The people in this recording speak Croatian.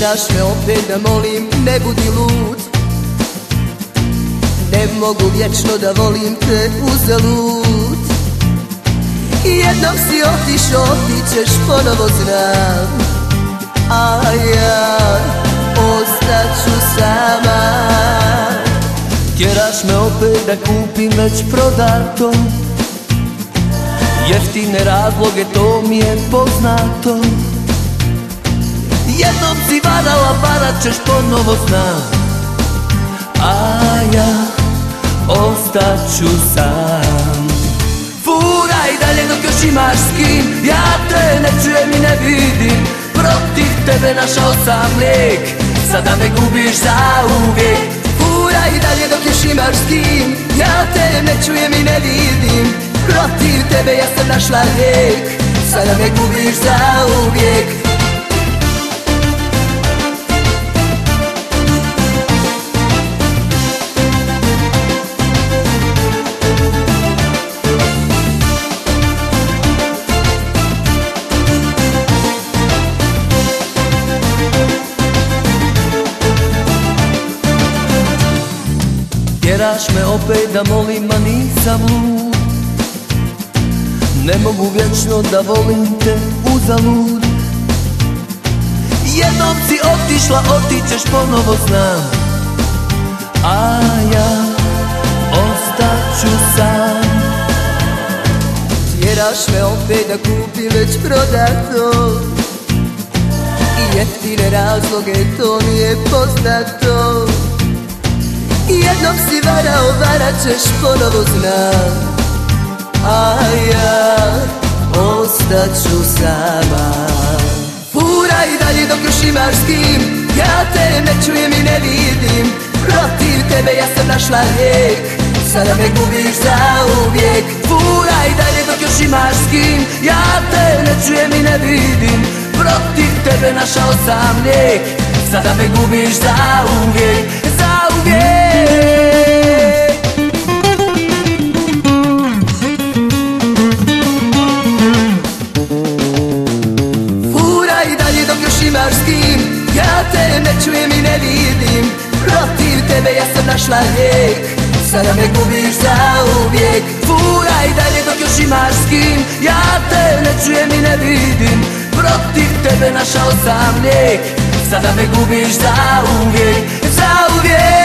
Tjeraš me opet da molim, ne budi lud. Ne mogu vječno da volim te uzalud. Jednom si otišao, otićeš ponovo znam. A ja ostaću sama. Tjeraš me opet da kupim već prodato. Jeftine razloge, to mi je poznato. Jednom si varala, varat ćeš ponovo znam. A ja ostaću sam. Furaj dalje dok još imaš s kim. Ja te ne čujem i ne vidim. Protiv tebe našao sam lijek. Sada me gubiš zauvijek. Furaj dalje dok još imaš s kim. Ja te ne čujem i ne vidim. Protiv tebe ja sam našla lijek. Sada me gubiš zauvijek. Tjeraš me opet da molim, a nisam lud. Ne mogu vječno da volim te uzalud. Jednom si otišla, otićeš ponovo znam. A ja ostaću sam. Tjeraš me opet da kupim već prodato. I jeftine razloge, to mi je poznato. Jednom si varao, varat ćeš ponovo znam. A ja ostaću sama. Furaj dalje dok još imaš s kim. Ja te ne čujem i ne vidim. Protiv tebe ja sam našla lijek. Sada me gubiš zauvijek. Furaj dalje dok još imaš s kim. Ja te ne čujem i ne vidim. Protiv tebe našao sam lijek. Sada me gubiš zauvijek. Zauvijek. Imaš s kim, ja te ne čujem i ne vidim. Protiv tebe ja sam našla lijek. Sada me gubiš zauvijek. Furaj dalje dok još imaš s kim. Ja te ne čujem i ne vidim. Protiv tebe našao sam lijek. Sada me gubiš zauvijek. Zauvijek.